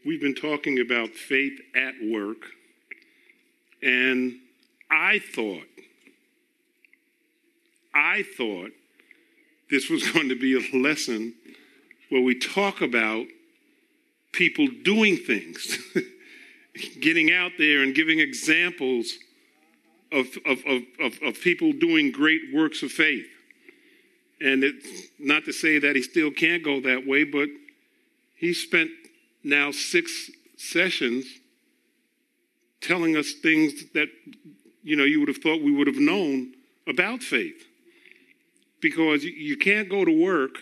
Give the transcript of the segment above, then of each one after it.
we've been talking about faith at work, and I thought this was going to be a lesson where we talk about people doing things, getting out there and giving examples of people doing great works of faith. And it's not to say that he still can't go that way, but he spent now 6 sessions telling us things that, you would have thought we would have known about faith. Because you can't go to work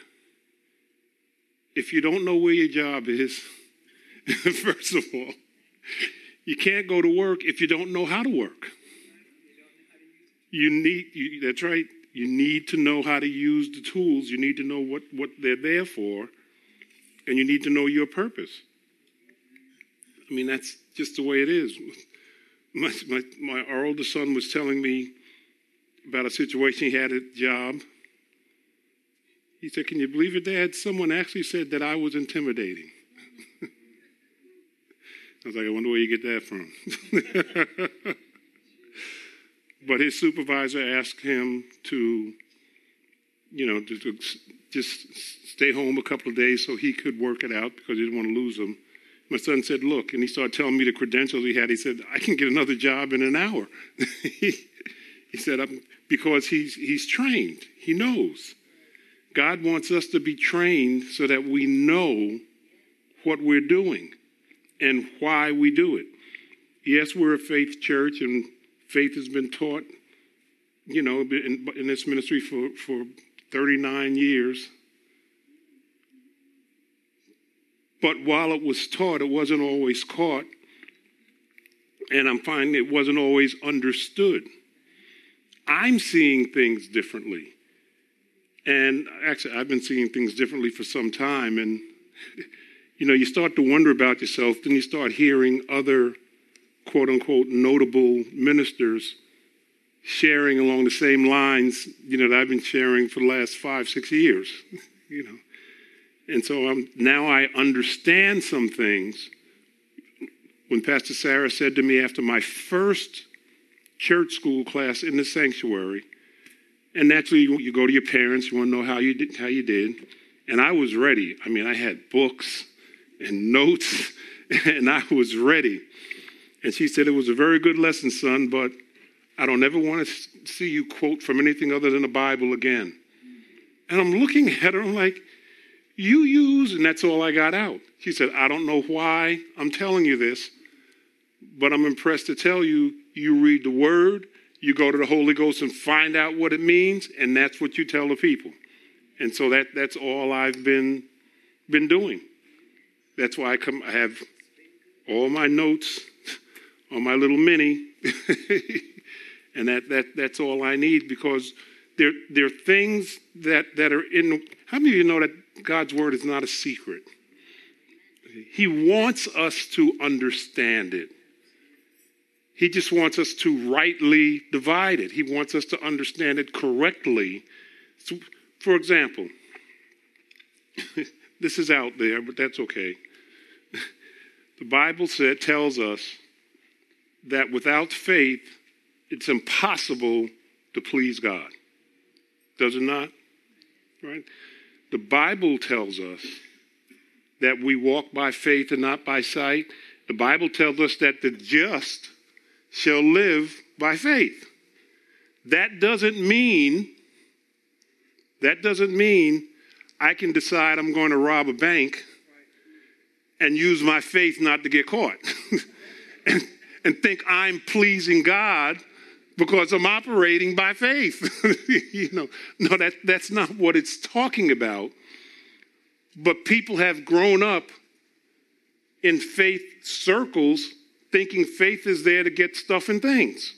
if you don't know where your job is, first of all. You can't go to work if you don't know how to work. That's right. You need to know how to use the tools. You need to know what they're there for. And you need to know your purpose. I mean, that's just the way it is. Our oldest son was telling me about a situation he had at a job. He said, "Can you believe it, Dad? Someone actually said that I was intimidating." I was like, I wonder where you get that from. But his supervisor asked him to just stay home a couple of days so he could work it out because he didn't want to lose him. My son said, "Look," and he started telling me the credentials he had. He said, "I can get another job in an hour." He said, because he's trained. He knows. God wants us to be trained so that we know what we're doing and why we do it. Yes, we're a faith church, and faith has been taught, in this ministry for 39 years. But while it was taught, it wasn't always caught. And I'm finding it wasn't always understood. I'm seeing things differently. And actually, I've been seeing things differently for some time. And, you start to wonder about yourself. Then you start hearing other, quote unquote, notable ministers sharing along the same lines, that I've been sharing for the last 5-6 years, And so now I understand some things. When Pastor Sarah said to me after my first church school class in the sanctuary, and naturally you go to your parents, you want to know how you did. And I was ready. I mean, I had books and notes, and I was ready. And she said, "It was a very good lesson, son, but I don't ever want to see you quote from anything other than the Bible again." And I'm looking at her, I'm like, "You use," and that's all I got out. She said, "I don't know why I'm telling you this, but I'm impressed to tell you, you read the word, you go to the Holy Ghost and find out what it means, and that's what you tell the people." And so that's all I've been doing. That's why I have all my notes on my little mini, and that's all I need, because there are things that are in. How many of you know that God's word is not a secret? He wants us to understand it. He just wants us to rightly divide it. He wants us to understand it correctly. So, for example, this is out there, but that's okay. The Bible tells us that without faith, it's impossible to please God. Does it not? Right? The Bible tells us that we walk by faith and not by sight. The Bible tells us that the just shall live by faith. That doesn't mean I can decide I'm going to rob a bank and use my faith not to get caught and think I'm pleasing God because I'm operating by faith. No, that's not what it's talking about. But people have grown up in faith circles thinking faith is there to get stuff and things.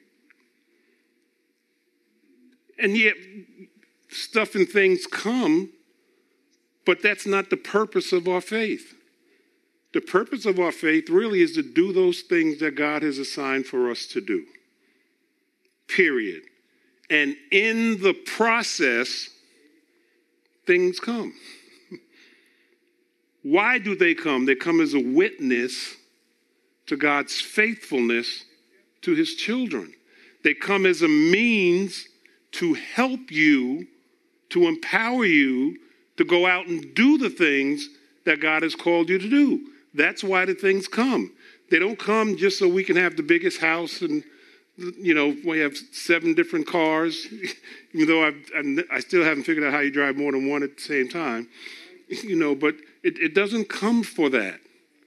And yet, stuff and things come, but that's not the purpose of our faith. The purpose of our faith really is to do those things that God has assigned for us to do. Period. And in the process, things come. Why do they come? They come as a witness to God's faithfulness to his children. They come as a means to help you, to empower you to go out and do the things that God has called you to do. That's why the things come. They don't come just so we can have the biggest house and, we have 7 different cars, even though I still haven't figured out how you drive more than one at the same time, but it doesn't come for that.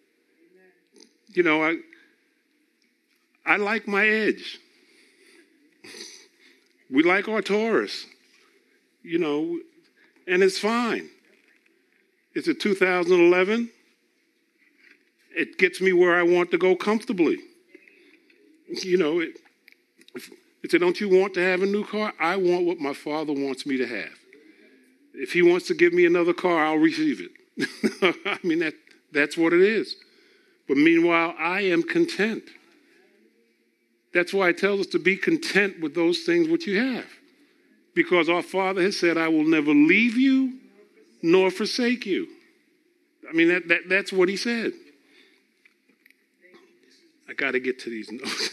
I like my Edge. We like our Taurus, and it's fine. It's a 2011. It gets me where I want to go comfortably. It said, don't you want to have a new car? I want what my Father wants me to have. If he wants to give me another car, I'll receive it. I mean, that's what it is. But meanwhile, I am content. That's why it tells us to be content with those things which you have. Because our Father has said, I will never leave you nor forsake you. I mean, that's what he said. I got to get to these notes.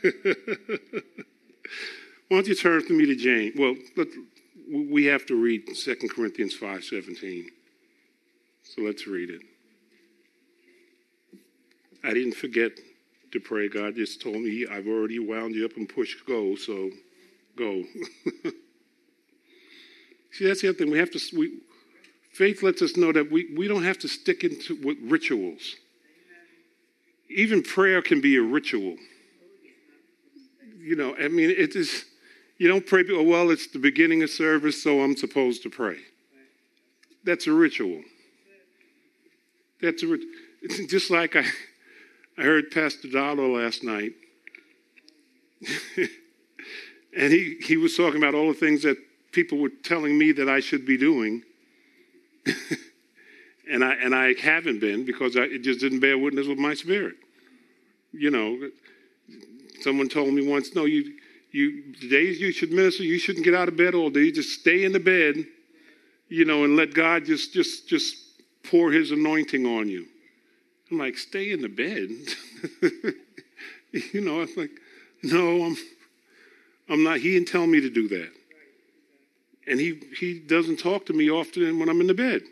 Why don't you turn with me to James? Well, we have to read 2 Corinthians 5:17. So let's read it. I didn't forget to pray. God just told me, I've already wound you up and pushed go, so go. See, that's the other thing. Faith lets us know that we don't have to stick into with rituals. Even prayer can be a ritual. It is, you don't pray, well, it's the beginning of service, so I'm supposed to pray. That's a ritual. It's just like I heard Pastor Darlow last night. And he was talking about all the things that people were telling me that I should be doing. and I haven't been because it just didn't bear witness with my spirit. Someone told me once, no, the days you should minister, you shouldn't get out of bed all day. You just stay in the bed, and let God just pour his anointing on you. I'm like, stay in the bed? I'm like, no, I'm not. He didn't tell me to do that. And he doesn't talk to me often when I'm in the bed.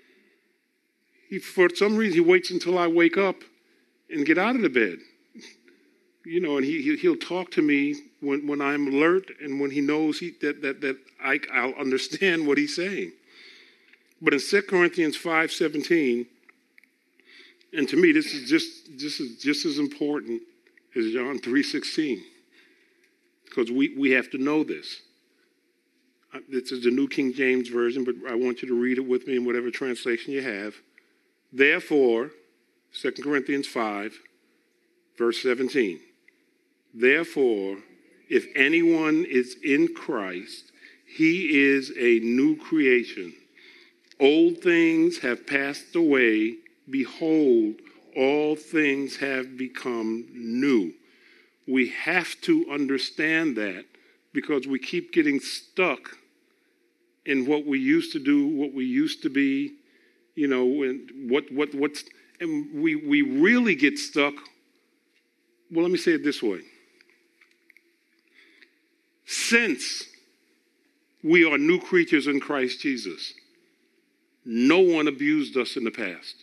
For some reason, he waits until I wake up and get out of the bed. And he'll talk to me when I'm alert and when he knows that I'll understand what he's saying. But in 2 Corinthians 5:17, and to me this is just as important as John 3:16, because we have to know this. This is the New King James Version, but I want you to read it with me in whatever translation you have. Therefore, 2 Corinthians 5, verse 17. Therefore, if anyone is in Christ, he is a new creation. Old things have passed away. Behold, all things have become new. We have to understand that because we keep getting stuck in what we used to do, what we used to be, and and we really get stuck. Well, let me say it this way. Since we are new creatures in Christ Jesus, no one abused us in the past.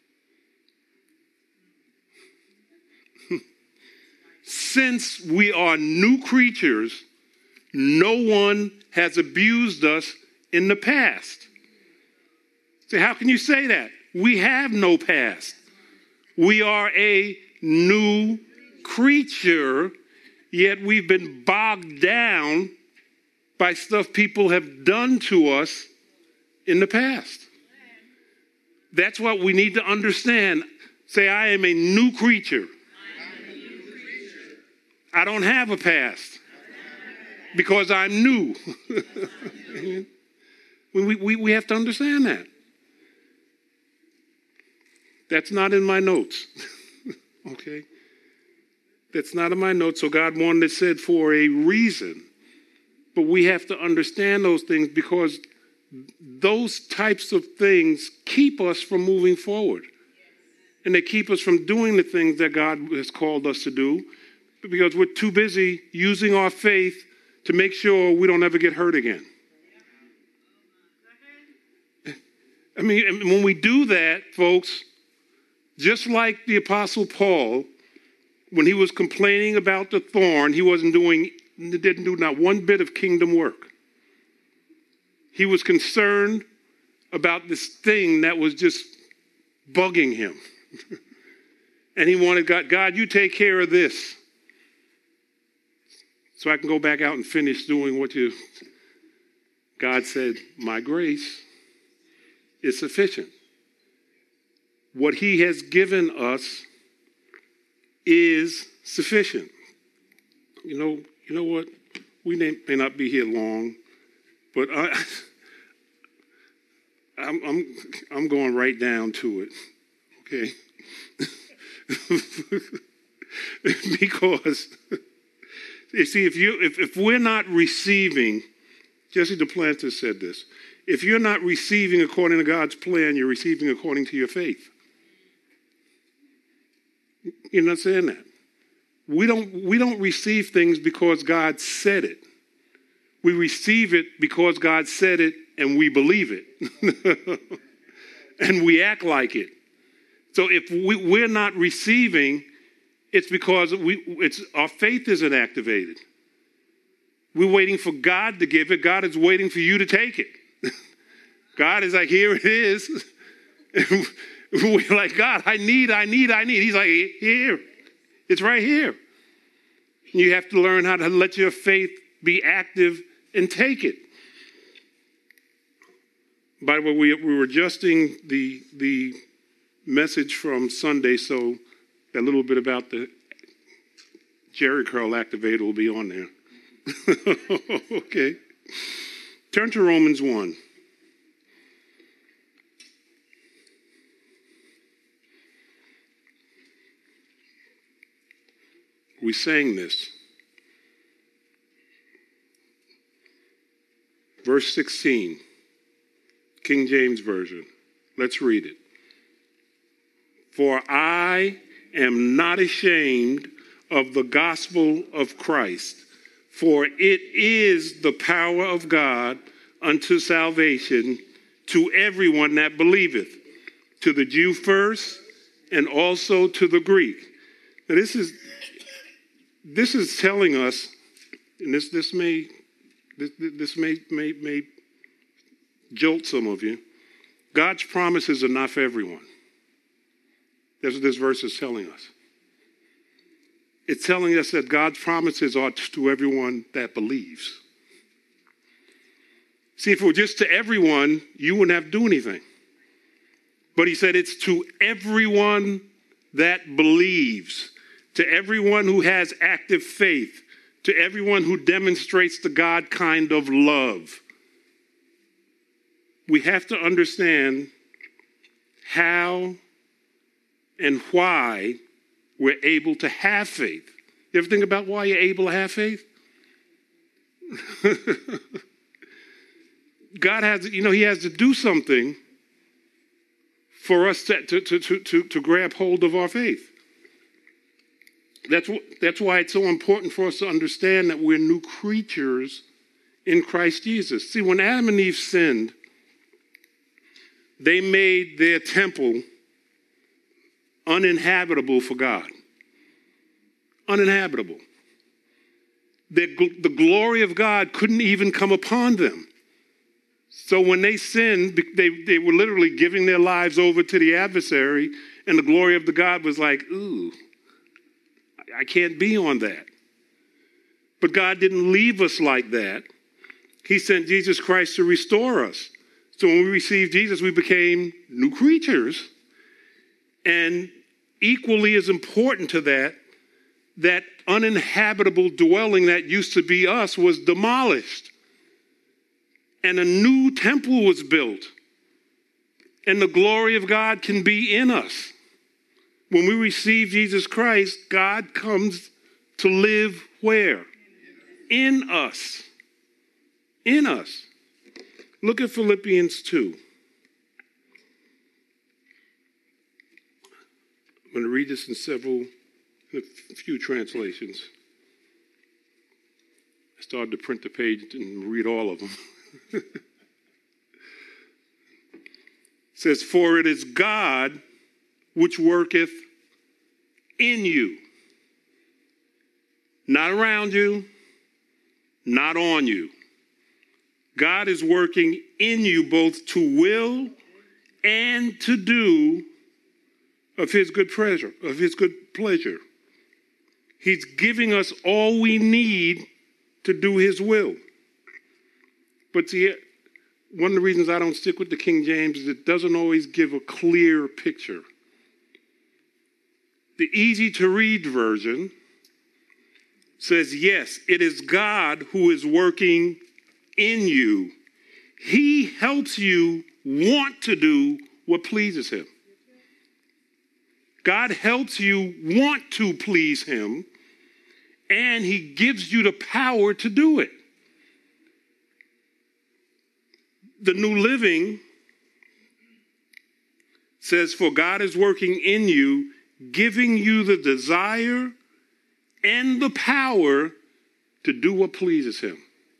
Since we are new creatures, no one has abused us in the past. So how can you say that? We have no past. We are a new creature, yet we've been bogged down by stuff people have done to us in the past. That's what we need to understand. Say, I am a new creature. I don't have a past because I'm new. we have to understand that. That's not in my notes. Okay? That's not in my notes. So God wanted it said for a reason. But we have to understand those things because those types of things keep us from moving forward. And they keep us from doing the things that God has called us to do because we're too busy using our faith to make sure we don't ever get hurt again. I mean, when we do that, folks, just like the Apostle Paul, when he was complaining about the thorn, he didn't do not one bit of kingdom work. He was concerned about this thing that was just bugging him. And he wanted God, you take care of this. So I can go back out and finish doing what God said, my grace is sufficient. What he has given us is sufficient. You know what? We may not be here long, but I'm going right down to it. Okay. Because you see, if we're not receiving, Jesse Duplantis said this, if you're not receiving according to God's plan, you're receiving according to your faith. You're not saying that. We don't receive things because God said it. We receive it because God said it and we believe it. And we act like it. So if we're not receiving, it's because our faith isn't activated. We're waiting for God to give it. God is waiting for you to take it. God is like, here it is. We're like, God, I need. He's like, here. It's right here. You have to learn how to let your faith be active and take it. By the way, we were adjusting the message from Sunday, so that little bit about the Jerry curl activator will be on there. Okay. Turn to Romans 1. We sang this. Verse 16, King James Version. Let's read it. For I am not ashamed of the gospel of Christ, for it is the power of God unto salvation to everyone that believeth, to the Jew first, and also to the Greek. Now this is telling us, and this may jolt some of you. God's promises are not for everyone. That's what this verse is telling us. It's telling us that God's promises are to everyone that believes. See, if it were just to everyone, you wouldn't have to do anything. But he said it's to everyone that believes, to everyone who has active faith, to everyone who demonstrates the God kind of love. We have to understand how and why we're able to have faith. You ever think about why you're able to have faith? God has, he has to do something for us to grab hold of our faith. That's why it's so important for us to understand that we're new creatures in Christ Jesus. See, when Adam and Eve sinned, they made their temple uninhabitable for God. Uninhabitable. The glory of God couldn't even come upon them. So when they sinned, they were literally giving their lives over to the adversary, and the glory of the God was like, ooh, I can't be on that. But God didn't leave us like that. He sent Jesus Christ to restore us. So when we received Jesus, we became new creatures. And equally as important to that uninhabitable dwelling that used to be us was demolished. And a new temple was built. And the glory of God can be in us. When we receive Jesus Christ, God comes to live where? In us. In us. Look at Philippians 2. I'm going to read this in a few translations. I started to print the page and read all of them. It says, for it is God which worketh in you. Not around you, not on you. God is working in you both to will and to do of his good pleasure. He's giving us all we need to do his will. But see, one of the reasons I don't stick with the King James is it doesn't always give a clear picture. The easy to read version says, yes, it is God who is working in you. He helps you want to do what pleases him. God helps you want to please him, and he gives you the power to do it. The New Living says, for God is working in you, giving you the desire and the power to do what pleases him.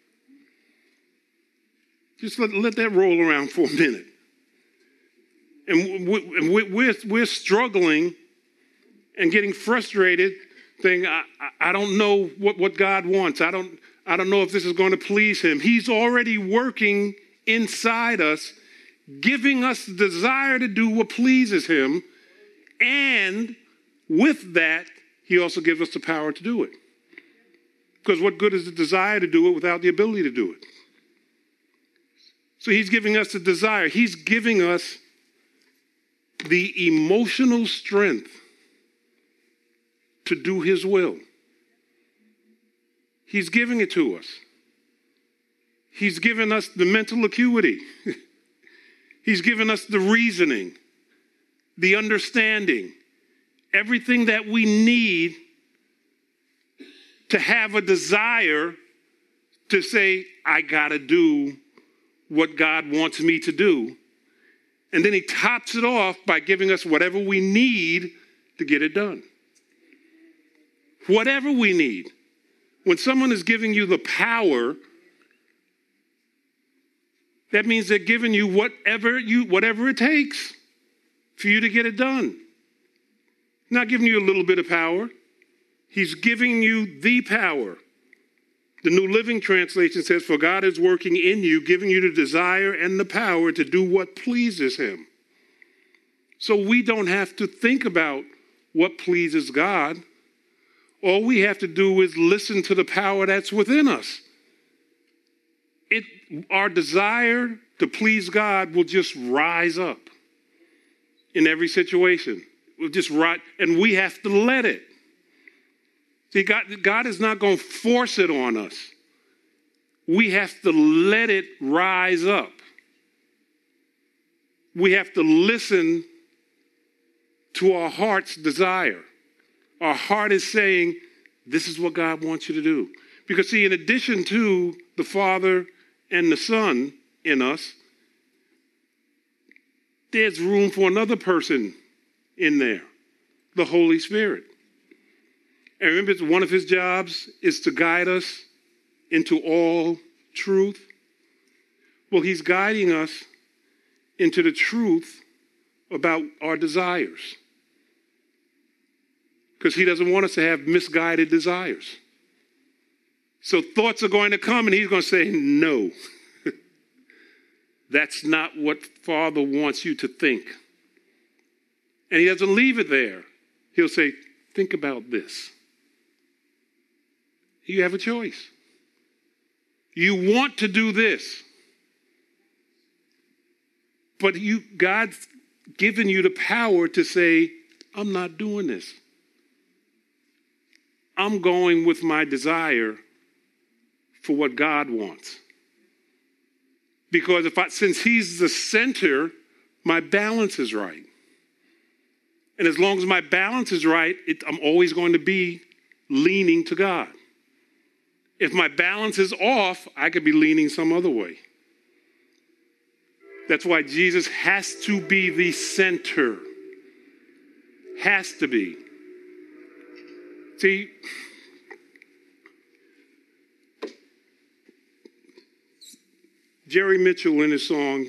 Just let that roll around for a minute. And we're struggling and getting frustrated, saying, I don't know what God wants. I don't know if this is going to please him. He's already working inside us, giving us the desire to do what pleases him. And with that, he also gives us the power to do it. Because what good is the desire to do it without the ability to do it? So he's giving us the desire. He's giving us the emotional strength to do his will. He's giving it to us. He's given us the mental acuity. He's given us the reasoning, the understanding, everything that we need to have a desire to say, I got to do what God wants me to do. And then he tops it off by giving us whatever we need to get it done. Whatever we need. When someone is giving you the power, that means they're giving you whatever it takes for you to get it done. Not giving you a little bit of power. He's giving you the power. The New Living Translation says, for God is working in you, giving you the desire and the power to do what pleases him. So we don't have to think about what pleases God. All we have to do is listen to the power that's within us. Our desire to please God will just rise up in every situation. We'll just rise, and we have to let it. See, God is not going to force it on us. We have to let it rise up. We have to listen to our heart's desire. Our heart is saying, this is what God wants you to do. Because see, in addition to the Father and the Son in us, there's room for another person in there, the Holy Spirit. And remember, one of his jobs is to guide us into all truth. Well, he's guiding us into the truth about our desires. Because he doesn't want us to have misguided desires. So thoughts are going to come and he's going to say, no. That's not what Father wants you to think. And he doesn't leave it there. He'll say, think about this. You have a choice. You want to do this. But God's given you the power to say, I'm not doing this. I'm going with my desire for what God wants. Because since he's the center, my balance is right. And as long as my balance is right, I'm always going to be leaning to God. If my balance is off, I could be leaning some other way. That's why Jesus has to be the center. Has to be. See, Jerry Mitchell in his song,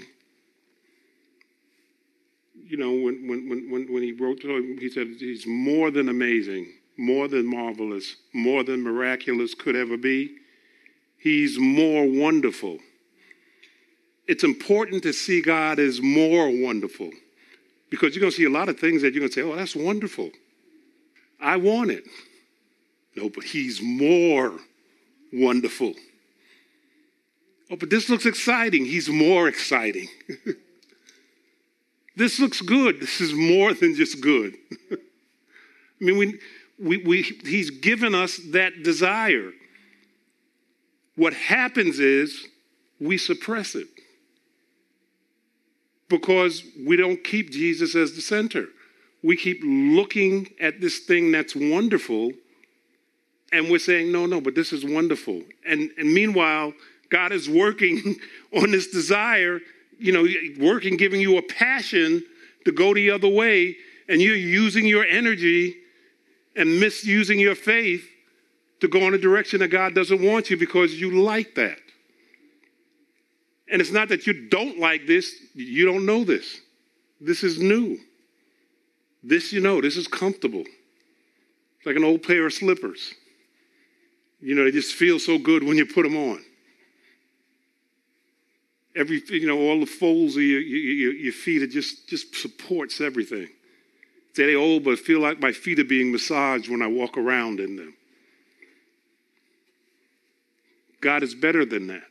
you know, when he wrote, he said he's more than amazing, more than marvelous, more than miraculous could ever be. He's more wonderful. It's important to see God as more wonderful, because you're going to see a lot of things that you're going to say, oh, that's wonderful. I want it. No, but he's more wonderful. Oh, but this looks exciting. He's more exciting. This looks good. This is more than just good. I mean, he's given us that desire. What happens is we suppress it because we don't keep Jesus as the center. We keep looking at this thing that's wonderful, and we're saying, no, but this is wonderful. And meanwhile, God is working on this desire, you know, working, giving you a passion to go the other way, and you're using your energy and misusing your faith to go in a direction that God doesn't want you because you like that. And it's not that you don't like this, you don't know this. This is new. This, you know, this is comfortable. It's like an old pair of slippers. You know, they just feel so good when you put them on. All the folds of your feet, it just supports everything. Say they're old, but I feel like my feet are being massaged when I walk around in them. God is better than that.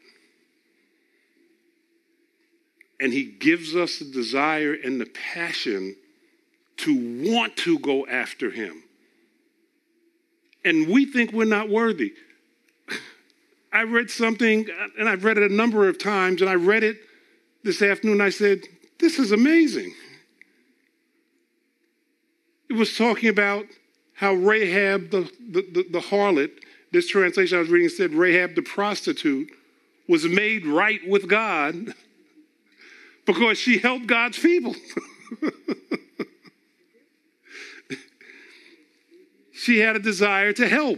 And he gives us the desire and the passion to want to go after him. And we think we're not worthy. I read something, and I've read it a number of times, and I read it this afternoon, and I said, this is amazing. It was talking about how Rahab, the harlot, this translation I was reading said Rahab the prostitute, was made right with God because she helped God's people. She had a desire to help.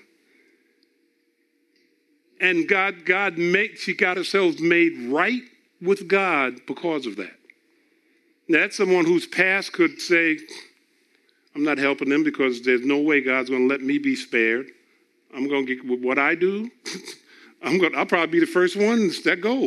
And she got herself made right with God because of that. Now, that's someone whose past could say, I'm not helping them because there's no way God's going to let me be spared. I'm going to get what I do. I'll probably be the first one to let go.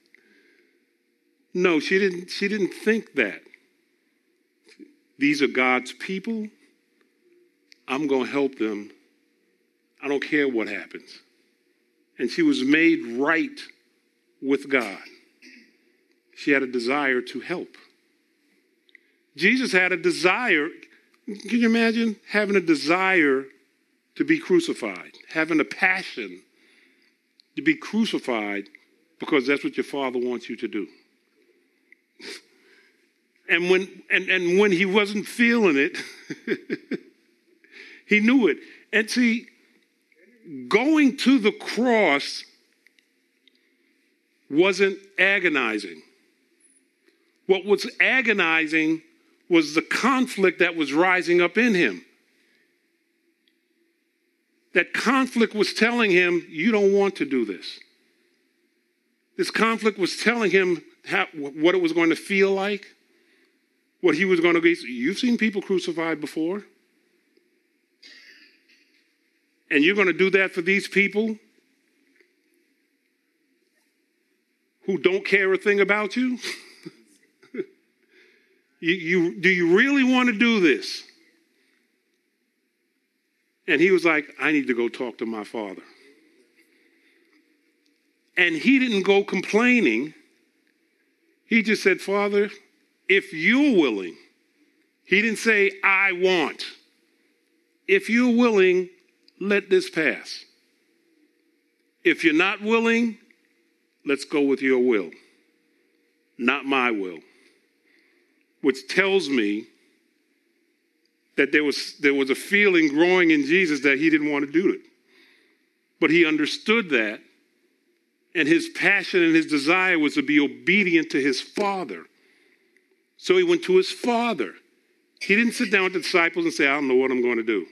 No, she didn't think that. These are God's people. I'm going to help them. I don't care what happens. And she was made right with God. She had a desire to help. Jesus had a desire. Can you imagine having a desire to be crucified? Having a passion to be crucified because that's what your Father wants you to do. And when he wasn't feeling it, he knew it. And see, going to the cross wasn't agonizing. What was agonizing was the conflict that was rising up in him. That conflict was telling him, you don't want to do this. This conflict was telling him what it was going to feel like, what he was going to be. You've seen people crucified before. And you're going to do that for these people who don't care a thing about you? Do you really want to do this? And he was like, I need to go talk to my Father. And he didn't go complaining. He just said, Father, if you're willing. He didn't say, I want. If you're willing, let this pass. If you're not willing, let's go with your will, not my will. Which tells me that there was a feeling growing in Jesus that he didn't want to do it. But he understood that, And his passion and his desire was to be obedient to his Father. So he went to his Father. He didn't sit down with the disciples and say, I don't know what I'm going to do.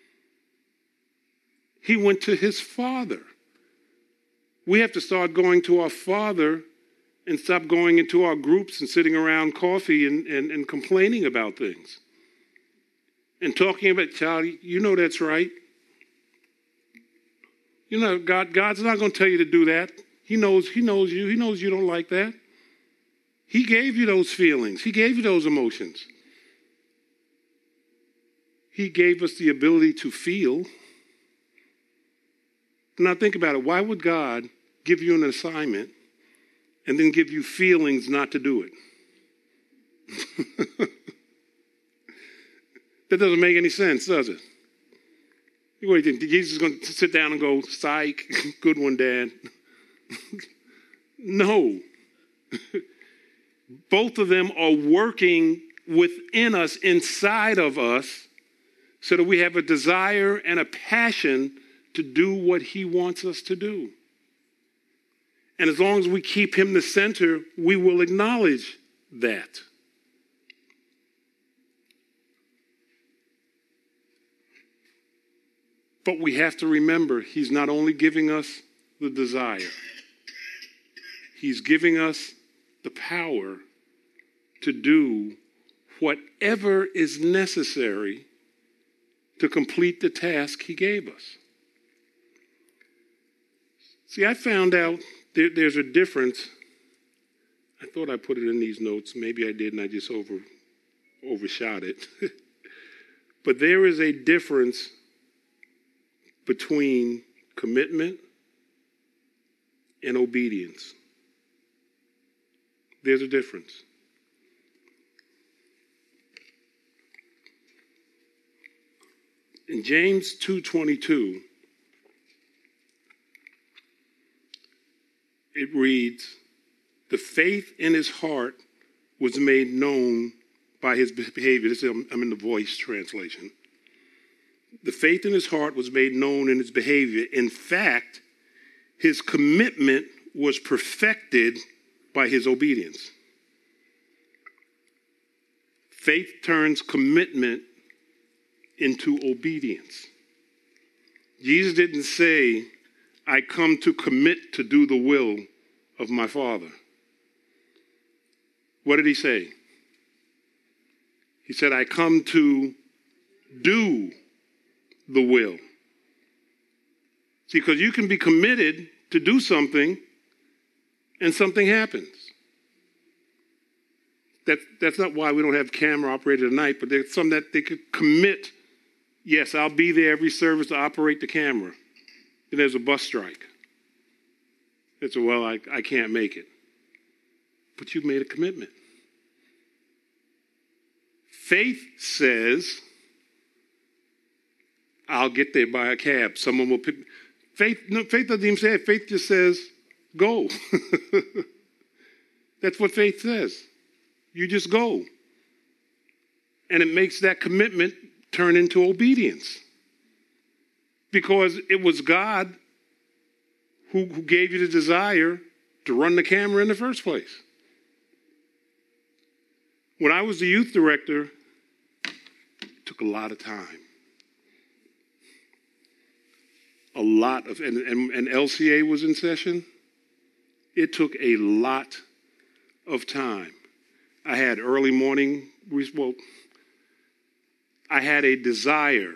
He went to his Father. We have to start going to our Father and stop going into our groups and sitting around coffee and complaining about things. And talking about, child, you know that's right. You know, God's not going to tell you to do that. He knows you. He knows you don't like that. He gave you those feelings. He gave you those emotions. He gave us the ability to feel. Now think about it. Why would God give you an assignment and then give you feelings not to do it? That doesn't make any sense, does it? What do you think? Jesus is going to sit down and go, psych, good one, Dad. No. Both of them are working within us, inside of us, so that we have a desire and a passion to do what he wants us to do. And as long as we keep him the center, we will acknowledge that. But we have to remember, he's not only giving us the desire, he's giving us the power to do whatever is necessary to complete the task he gave us. See, I found out there's a difference. I thought I put it in these notes. Maybe I did and I just overshot it. But there is a difference between commitment and obedience. There's a difference. In James 2:22, it reads, the faith in his heart was made known by his behavior. I'm in the Voice translation. The faith in his heart was made known in his behavior. In fact, his commitment was perfected by his obedience. Faith turns commitment into obedience. Jesus didn't say, I come to commit to do the will of my Father. What did he say? He said, I come to do the will. See, because you can be committed to do something and something happens. That's not why we don't have camera operated at night, but there's some that they could commit. Yes, I'll be there every service to operate the camera. Then there's a bus strike. It's I can't make it. But you've made a commitment. Faith says, I'll get there by a cab. Someone will pick. Faith doesn't even say it. Faith just says, go. That's what faith says. You just go. And it makes that commitment turn into obedience. Because it was God who gave you the desire to run the camera in the first place. When I was the youth director, it took a lot of time. A lot of, and LCA was in session. It took a lot of time. I had early morning, I had a desire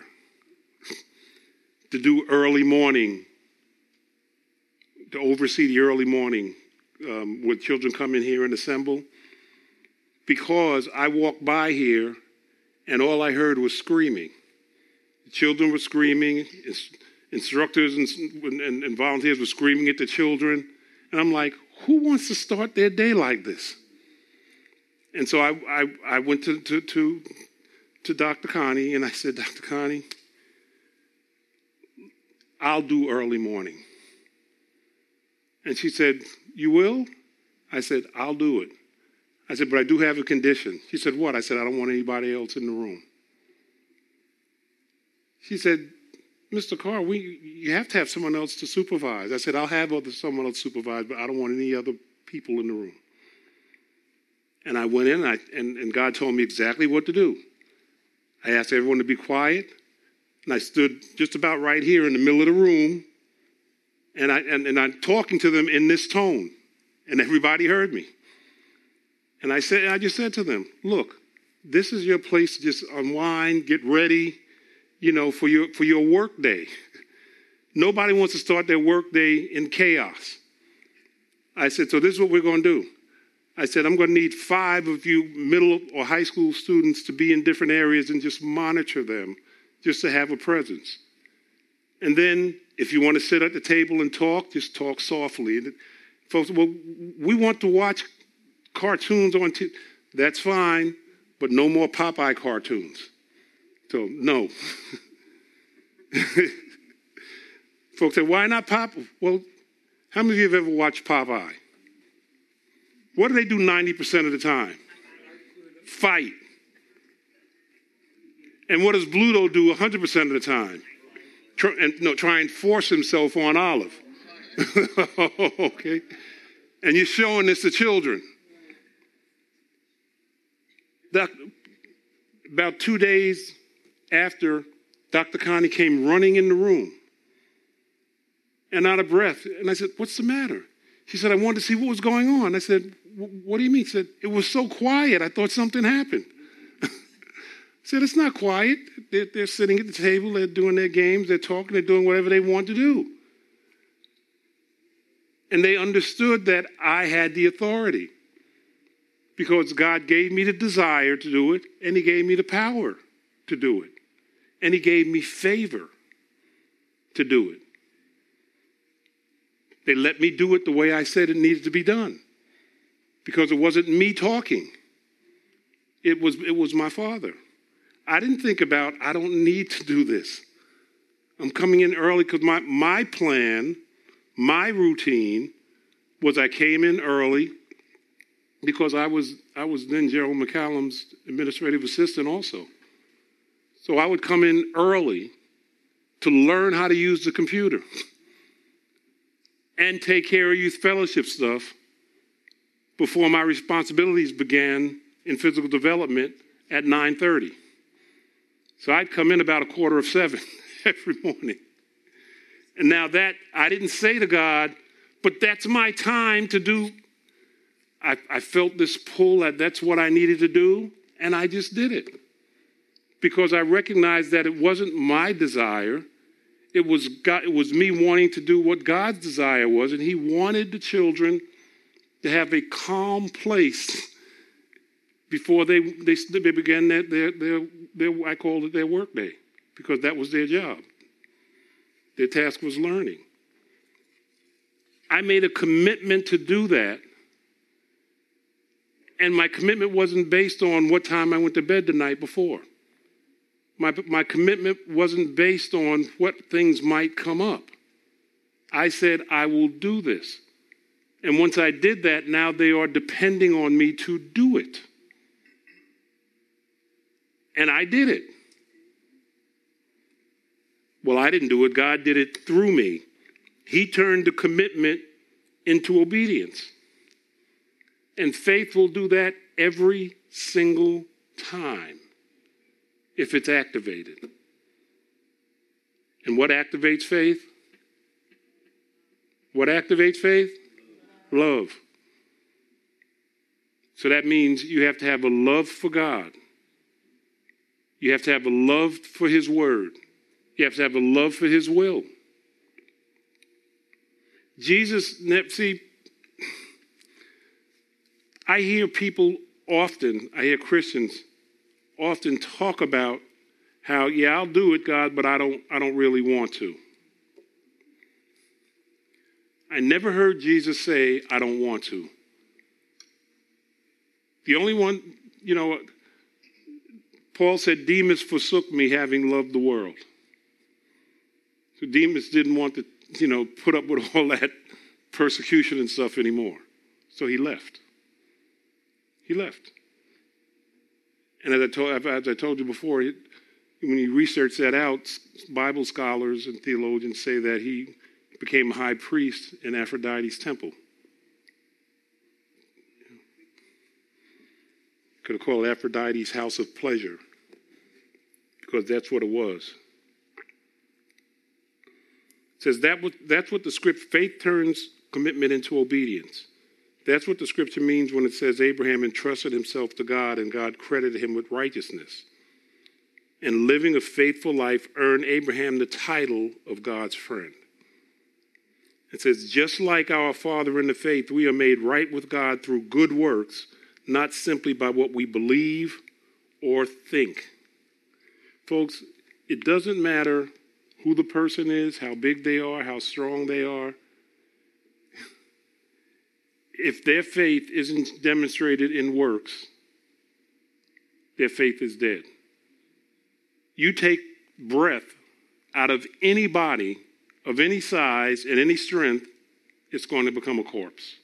to do early morning, to oversee the early morning when children come in here and assemble, because I walked by here and all I heard was screaming. The children were screaming, instructors and volunteers were screaming at the children, and I'm like, who wants to start their day like this? And so I went to Dr. Connie and I said, Dr. Connie, I'll do early morning. And she said, you will? I said, I'll do it. I said, but I do have a condition. She said, what? I said, I don't want anybody else in the room. She said, Mr. Carr, you have to have someone else to supervise. I said, I'll have someone else supervise, but I don't want any other people in the room. And I went in, and God told me exactly what to do. I asked everyone to be quiet, and I stood just about right here in the middle of the room, and I'm talking to them in this tone, and everybody heard me. And I just said to them, look, this is your place to just unwind, get ready, for your work day. Nobody wants to start their work day in chaos. I said, so this is what we're going to do. I said, I'm going to need 5 of you middle or high school students to be in different areas and just monitor them, just to have a presence. And then if you want to sit at the table and talk, just talk softly. And folks, well, we want to watch cartoons on TV. That's fine, but no more Popeye cartoons. So, no. Folks say, why not Popeye? Well, how many of you have ever watched Popeye? What do they do 90% of the time? Fight. And what does Bluto do 100% of the time? Try and force himself on Olive. Okay. And you're showing this to children. About 2 days after, Dr. Connie came running in the room and out of breath. And I said, what's the matter? She said, I wanted to see what was going on. I said, what do you mean? She said, it was so quiet. I thought something happened. I said, it's not quiet. They're sitting at the table. They're doing their games. They're talking. They're doing whatever they want to do. And they understood that I had the authority because God gave me the desire to do it, and he gave me the power to do it. And he gave me favor to do it. They let me do it the way I said it needed to be done because it wasn't me talking. It was my Father. I didn't think about, I don't need to do this. I'm coming in early because my plan, my routine was I came in early because I was then Gerald McCallum's administrative assistant also. So I would come in early to learn how to use the computer and take care of youth fellowship stuff before my responsibilities began in physical development at 9:30. So I'd come in about 6:45 every morning. And now that, I didn't say to God, but that's my time to do. I felt this pull that that's what I needed to do, and I just did it. Because I recognized that it wasn't my desire. It was God, it was me wanting to do what God's desire was, and he wanted the children to have a calm place before they began their I called it their work day, because that was their job. Their task was learning. I made a commitment to do that, and my commitment wasn't based on what time I went to bed the night before. My commitment wasn't based on what things might come up. I said, I will do this. And once I did that, now they are depending on me to do it. And I did it. Well, I didn't do it. God did it through me. He turned the commitment into obedience. And faith will do that every single time if it's activated. And what activates faith? What activates faith? Love. So that means you have to have a love for God. You have to have a love for his word. You have to have a love for his will. Jesus, see, I hear Christians often talk about how, yeah, I'll do it, God, but I don't really want to. I never heard Jesus say, I don't want to. The only one, Paul said, Demas forsook me having loved the world. So Demas didn't want to, put up with all that persecution and stuff anymore. So he left. He left. And as I told you before, when you research that out, Bible scholars and theologians say that he became a high priest in Aphrodite's temple. Could have called Aphrodite's house of pleasure, because that's what it was. It says that's what the scripture, faith turns commitment into obedience. That's what the scripture means when it says Abraham entrusted himself to God and God credited him with righteousness. And living a faithful life earned Abraham the title of God's friend. It says, just like our Father in the faith, we are made right with God through good works, not simply by what we believe or think. Folks, it doesn't matter who the person is, how big they are, how strong they are. If their faith isn't demonstrated in works, their faith is dead. You take breath out of any body of any size and any strength, it's going to become a corpse.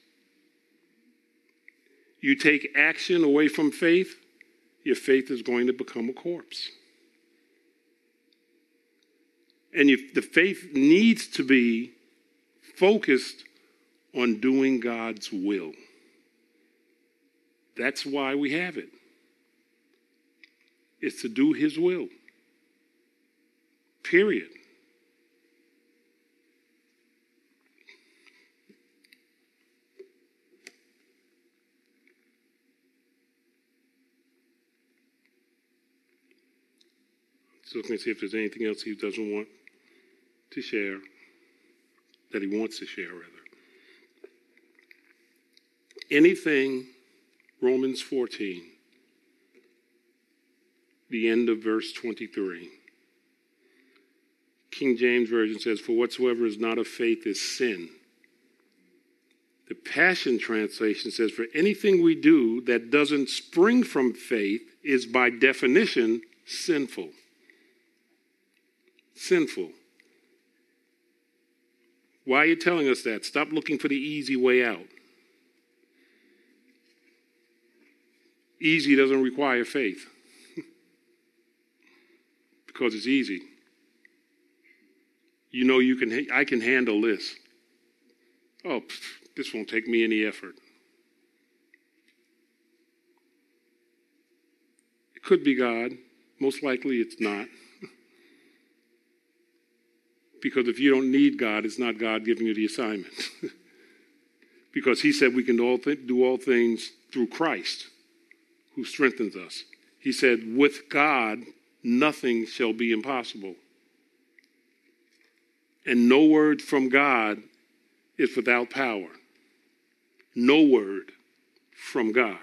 You take action away from faith, your faith is going to become a corpse. And the faith needs to be focused on doing God's will. That's why we have it. It's to do his will. Period. So looking to see if there's anything else he doesn't want to share, that he wants to share, rather. Anything, Romans 14, the end of verse 23. King James Version says, for whatsoever is not of faith is sin. The Passion Translation says, for anything we do that doesn't spring from faith is by definition sinful. Sinful. Why are you telling us that? Stop looking for the easy way out. Easy doesn't require faith. Because it's easy. You know I can handle this. Oh, this won't take me any effort. It could be God. Most likely it's not. Because if you don't need God, it's not God giving you the assignment. Because he said we can do all things through Christ, who strengthens us. He said, with God, nothing shall be impossible. And no word from God is without power. No word from God.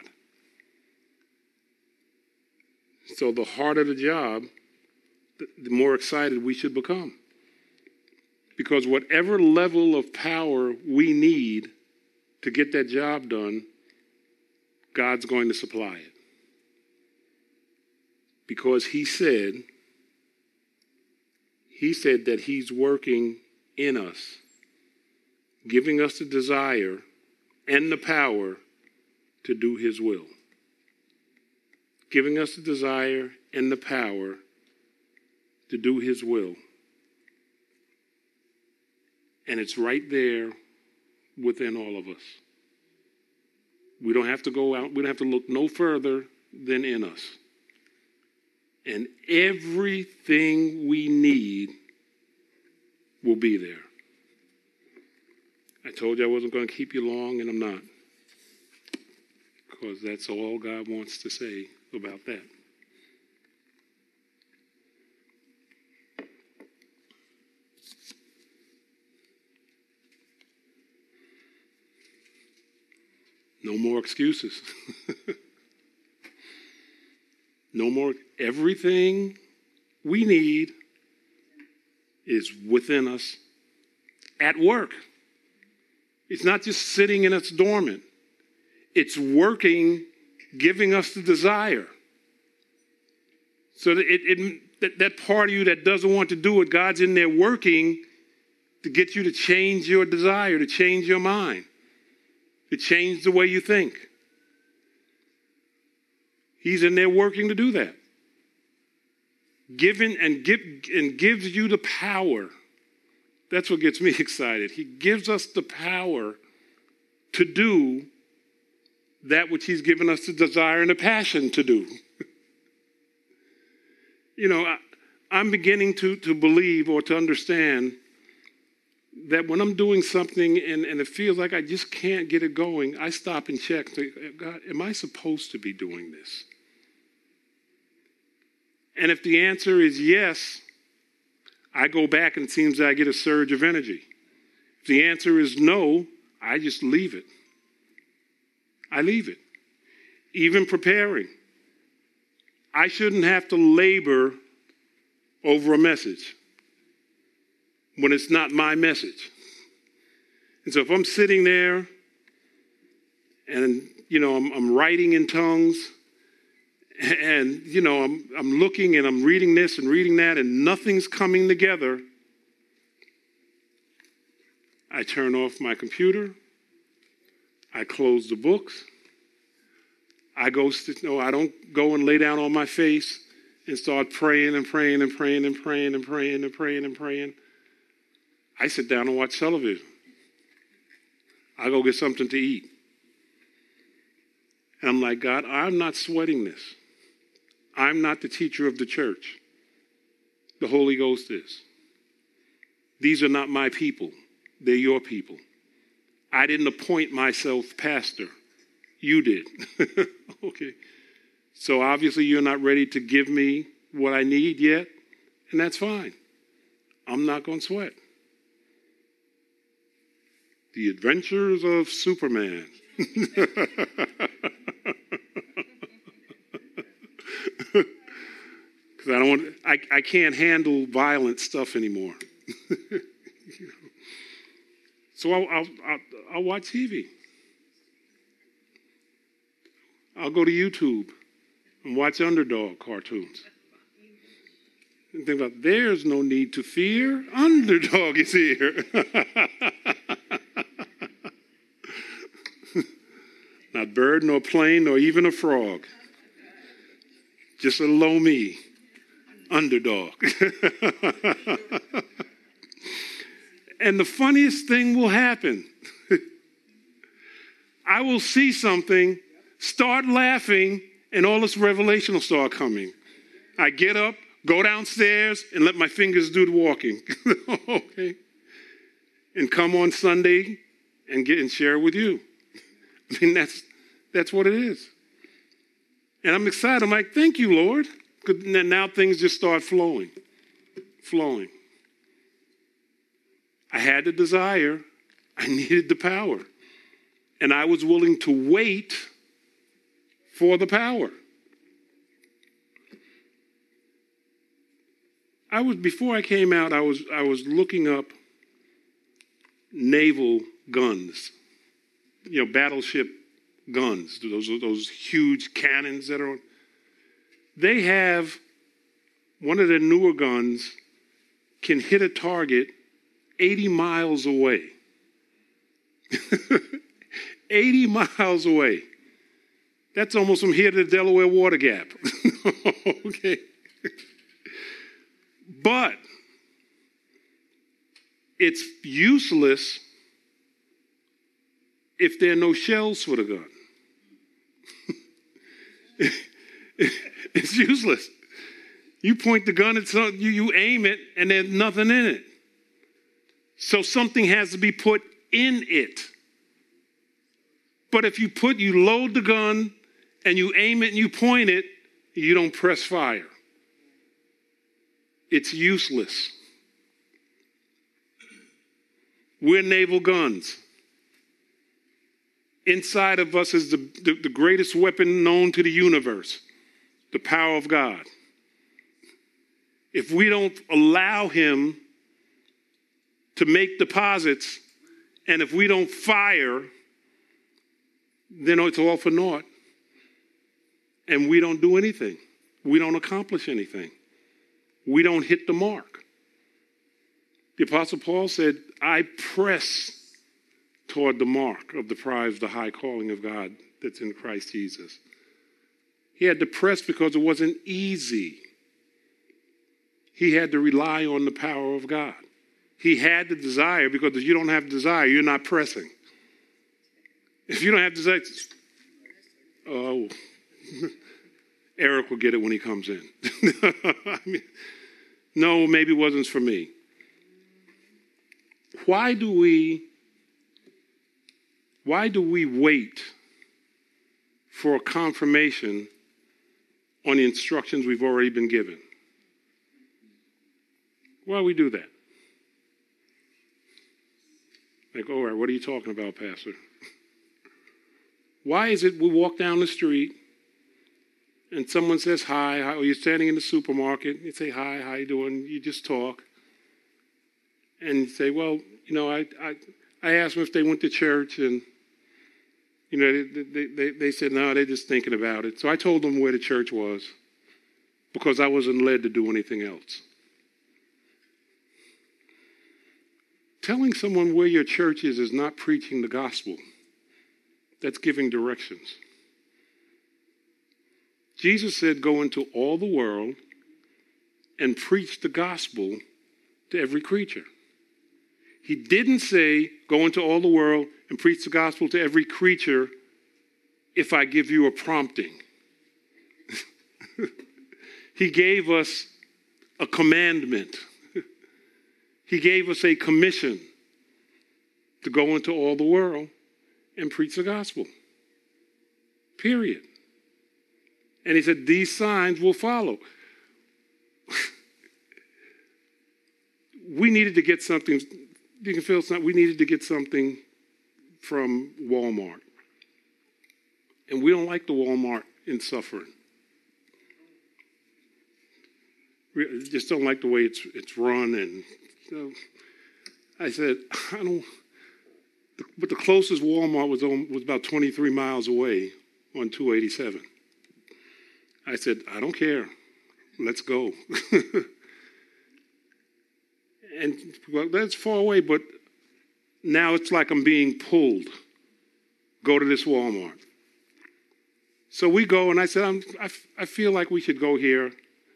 So the harder the job, the more excited we should become. Because whatever level of power we need to get that job done, God's going to supply it. Because he said that he's working in us, giving us the desire and the power to do his will. Giving us the desire and the power to do his will. And it's right there within all of us. We don't have to go out. We don't have to look no further than in us. And everything we need will be there. I told you I wasn't going to keep you long, and I'm not. Because that's all God wants to say about that. No more excuses. No more. Everything we need is within us at work. It's not just sitting and it's dormant. It's working, giving us the desire. So that part of you that doesn't want to do it, God's in there working to get you to change your desire, to change your mind, to change the way you think. He's in there working to do that. gives you the power. That's what gets me excited. He gives us the power to do that which he's given us the desire and the passion to do. I'm beginning to believe or to understand that when I'm doing something and it feels like I just can't get it going, I stop and check. God, am I supposed to be doing this? And if the answer is yes, I go back and it seems that I get a surge of energy. If the answer is no, I just leave it. I leave it. Even preparing. I shouldn't have to labor over a message when it's not my message. And so if I'm sitting there and, I'm writing in tongues and, I'm looking and I'm reading this and reading that and nothing's coming together, I turn off my computer. I close the books. I don't go and lay down on my face and start praying and praying and praying and praying and praying and praying and praying. I sit down and watch television. I go get something to eat. And I'm like, God, I'm not sweating this. I'm not the teacher of the church. The Holy Ghost is. These are not my people. They're your people. I didn't appoint myself pastor. You did. Okay. So obviously you're not ready to give me what I need yet, and that's fine. I'm not going to sweat. The Adventures of Superman. Because I can't handle violent stuff anymore. So I'll watch TV. I'll go to YouTube and watch Underdog cartoons. And think about, there's no need to fear. Underdog is here. Not bird, nor plane, nor even a frog. Just a low me. Underdog. And the funniest thing will happen. I will see something, start laughing, and all this revelation will start coming. I get up, go downstairs, and let my fingers do the walking. Okay. And come on Sunday and share it with you. I mean, that's what it is. And I'm excited. I'm like, thank you, Lord. Because now things just start flowing. I had the desire. I needed the power. And I was willing to wait for the power. Before I came out, I was looking up naval guns. Battleship guns. Those huge cannons that are on. They have one of their newer guns can hit a target 80 miles away. 80 miles away. That's almost from here to the Delaware Water Gap. Okay. But it's useless if there are no shells for the gun. It's useless. You point the gun at something, you aim it, and there's nothing in it. So something has to be put in it. But if you load the gun and you aim it and you point it, you don't press fire. It's useless. We're naval guns. Inside of us is the greatest weapon known to the universe, the power of God. If we don't allow him to make deposits, and if we don't fire, then it's all for naught. And we don't do anything. We don't accomplish anything. We don't hit the mark. The Apostle Paul said, I press toward the mark of the prize of the high calling of God that's in Christ Jesus. He had to press because it wasn't easy. He had to rely on the power of God. He had the desire, because if you don't have desire, you're not pressing. If you don't have desire, oh, Eric will get it when he comes in. I mean, no, maybe it wasn't for me. Why do we wait for a confirmation on the instructions we've already been given? Why do we do that? Like, all right, what are you talking about, Pastor? Why is it we walk down the street and someone says hi, or you're standing in the supermarket, you say hi, how you doing? You just talk. And you say, well, you know, I asked them if they went to church, and, you know, they said, no, they're just thinking about it. So I told them where the church was, because I wasn't led to do anything else. Telling someone where your church is not preaching the gospel. That's giving directions. Jesus said, go into all the world and preach the gospel to every creature. He didn't say, go into all the world and preach the gospel to every creature if I give you a prompting. He gave us a commandment. He gave us a commission to go into all the world and preach the gospel. Period. And he said, these signs will follow. We needed to get something. You can feel something. We needed to get something from Walmart. And we don't like the Walmart in Suffering. We just don't like the way it's run. And so I said, I don't. But the closest Walmart was about 23 miles away on 287. I said, I don't care. Let's go. And well, that's far away, but now it's like I'm being pulled. Go to this Walmart. So we go, and I said, I feel like we should go here.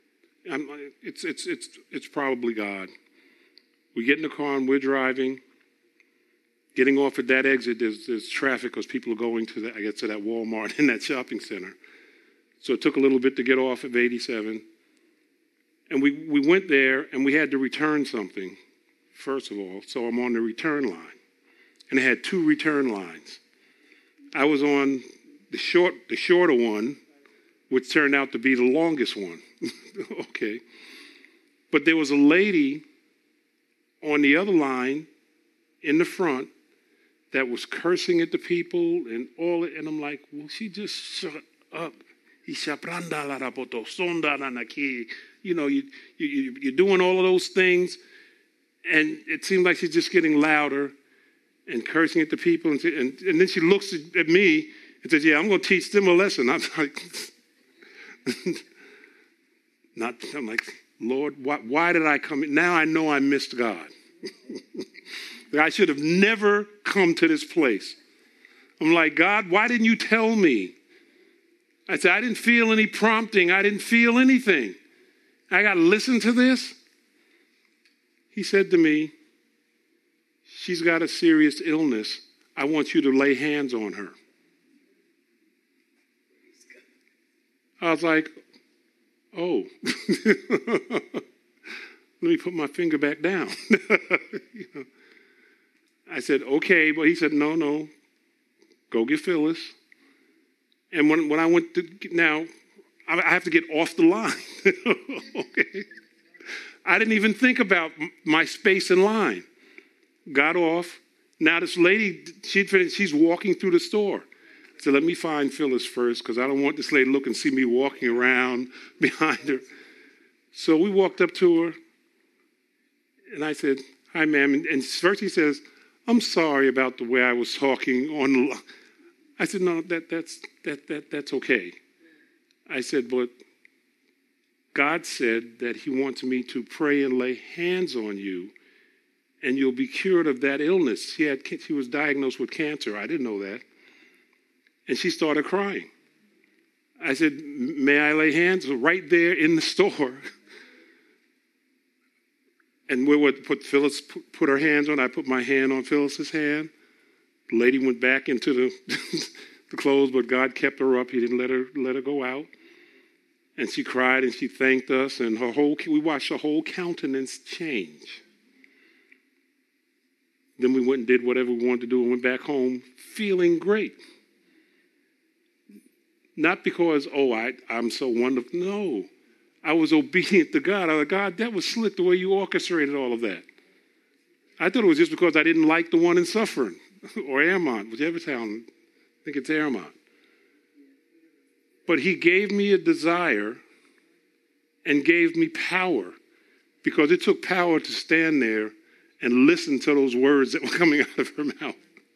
It's probably God. We get in the car and we're driving. Getting off at that exit, there's traffic because people are going to that Walmart in that shopping center. So it took a little bit to get off of 87. And we went there, and we had to return something, first of all. So I'm on the return line. And it had two return lines. I was on the shorter one, which turned out to be the longest one. Okay. But there was a lady on the other line in the front that was cursing at the people and all it. And I'm like, will she just shut up? You know, you're doing all of those things. And it seemed like she's just getting louder and cursing at the people. And then she looks at me and says, yeah, I'm going to teach them a lesson. I'm like, Lord, why did I come in? Now I know I missed God. I should have never come to this place. I'm like, God, why didn't you tell me? I said, I didn't feel any prompting. I didn't feel anything. I got to listen to this. He said to me, she's got a serious illness. I want you to lay hands on her. I was like, oh. Let me put my finger back down. You know. I said, okay. But he said, no. Go get Phyllis. And when I went to, now, I have to get off the line. Okay. I didn't even think about my space in line. Got off. Now this lady, she's walking through the store. I said, let me find Phyllis first, because I don't want this lady to look and see me walking around behind her. So we walked up to her. And I said, hi, ma'am. And first he says, I'm sorry about the way I was talking on the line. I said, no, that's okay. I said, but God said that he wants me to pray and lay hands on you, and you'll be cured of that illness. She was diagnosed with cancer. I didn't know that. And she started crying. I said, may I lay hands? Right there in the store. And we would put her hands on. I put my hand on Phyllis's hand. The lady went back into the clothes, but God kept her up. He didn't let her go out. And she cried and she thanked us, and we watched her whole countenance change. Then we went and did whatever we wanted to do and went back home feeling great. Not because, I'm so wonderful. No, I was obedient to God. I was like, God, that was slick the way you orchestrated all of that. I thought it was just because I didn't like the one in Suffern or Airmont, whichever town. I think it's Airmont. But he gave me a desire and gave me power, because it took power to stand there and listen to those words that were coming out of her mouth.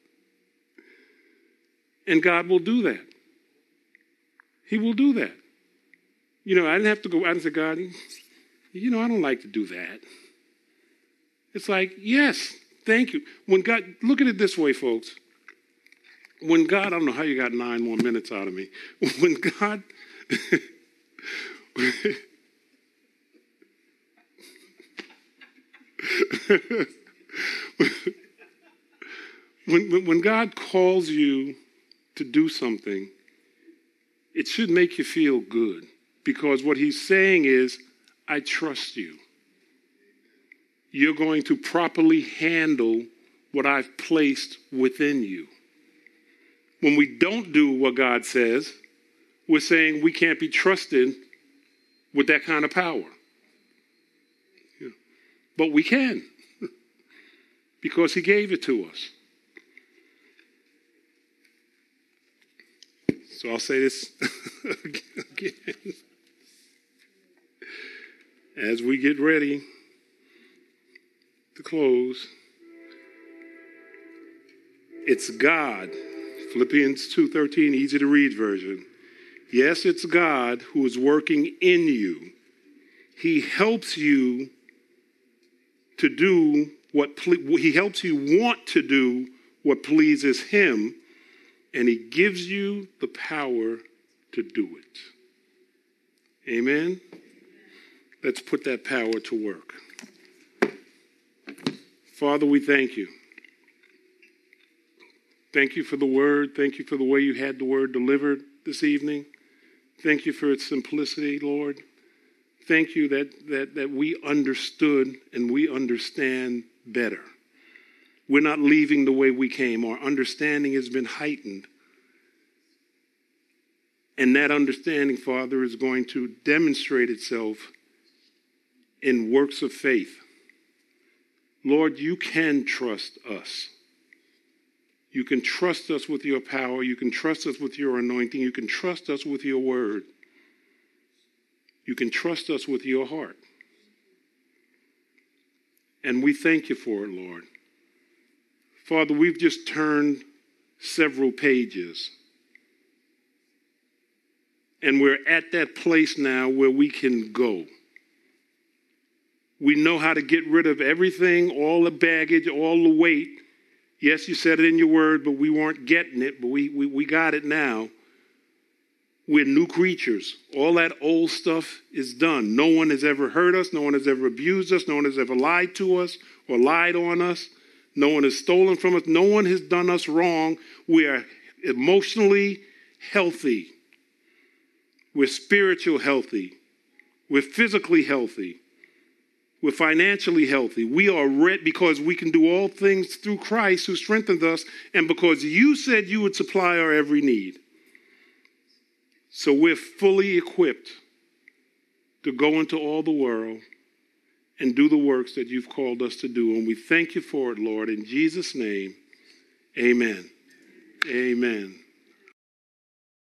And God will do that. He will do that. I didn't have to go out and say, God, I don't like to do that. It's like, yes, thank you. When God, look at it this way, folks. When God, I don't know how you got 9 more minutes out of me. When God, when God calls you to do something, it should make you feel good, because what he's saying is, I trust you. You're going to properly handle what I've placed within you. When we don't do what God says, we're saying we can't be trusted with that kind of power. But we can, because he gave it to us. So I'll say this again. As we get ready to close, it's God. Philippians 2:13, easy to read version. Yes, it's God who is working in you. He helps you to do he helps you want to do what pleases him, and he gives you the power to do it. Amen? Let's put that power to work. Father, we thank you. Thank you for the word. Thank you for the way you had the word delivered this evening. Thank you for its simplicity, Lord. Thank you that we understood and we understand better. We're not leaving the way we came. Our understanding has been heightened. And that understanding, Father, is going to demonstrate itself in works of faith. Lord, you can trust us. You can trust us with your power. You can trust us with your anointing. You can trust us with your word. You can trust us with your heart. And we thank you for it, Lord. Father, we've just turned several pages. And we're at that place now where we can go. We know how to get rid of everything, all the baggage, all the weight. Yes, you said it in your word, but we weren't getting it, but we got it now. We're new creatures. All that old stuff is done. No one has ever hurt us. No one has ever abused us. No one has ever lied to us or lied on us. No one has stolen from us. No one has done us wrong. We are emotionally healthy. We're spiritually healthy. We're physically healthy. We're financially healthy. We are ready because we can do all things through Christ who strengthens us, and because you said you would supply our every need. So we're fully equipped to go into all the world and do the works that you've called us to do. And we thank you for it, Lord. In Jesus' name, amen. Amen.